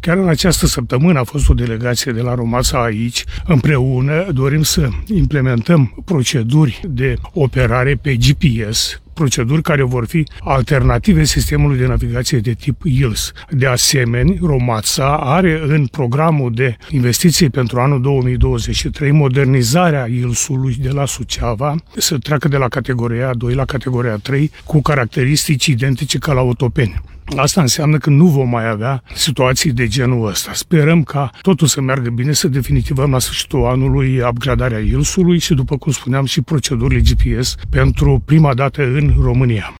Chiar în această săptămână a fost o delegație de la Romasa aici. Împreună dorim să implementăm proceduri de operare pe GPS, proceduri care vor fi alternative sistemului de navigație de tip ILS. De asemenea, Romasa are în programul de investiții pentru anul 2023 modernizarea ILS-ului de la Suceava să treacă de la categoria 2 la categoria 3 cu caracteristici identice ca la Otopeni. Asta înseamnă că nu vom mai avea situații de genul ăsta. Sperăm ca totul să meargă bine, să definitivăm la sfârșitul anului upgradarea ILS-ului și, după cum spuneam, și procedurile GPS pentru prima dată în România.